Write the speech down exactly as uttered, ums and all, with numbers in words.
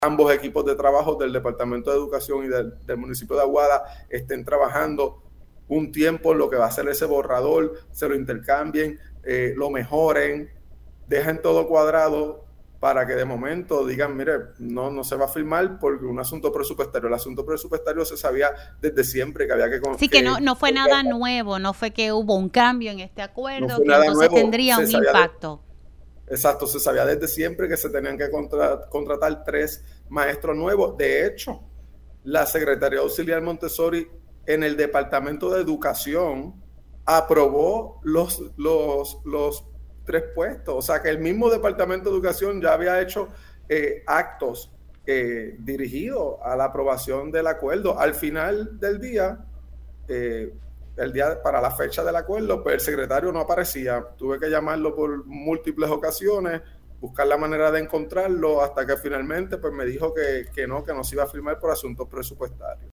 ambos equipos de trabajo del Departamento de Educación y del, del municipio de Aguada estén trabajando un tiempo en lo que va a ser ese borrador, se lo intercambien, eh, lo mejoren, dejen todo cuadrado para que de momento digan, mire, no, no se va a firmar por un asunto presupuestario. El asunto presupuestario se sabía desde siempre que había que... Sí, que, que no, no fue que, nada nuevo, no fue que hubo un cambio en este acuerdo, no fue que nada entonces nuevo, tendría un impacto. De, exacto, se sabía desde siempre que se tenían que contra, contratar tres maestros nuevos. De hecho, la Secretaría Auxiliar Montessori en el Departamento de Educación aprobó los, los, los tres puestos. O sea que el mismo Departamento de Educación ya había hecho eh, actos eh, dirigidos a la aprobación del acuerdo. Al final del día, eh, el día para la fecha del acuerdo, pues el secretario no aparecía. Tuve que llamarlo por múltiples ocasiones, buscar la manera de encontrarlo, hasta que finalmente pues me dijo que, que no, que no se iba a firmar por asuntos presupuestarios.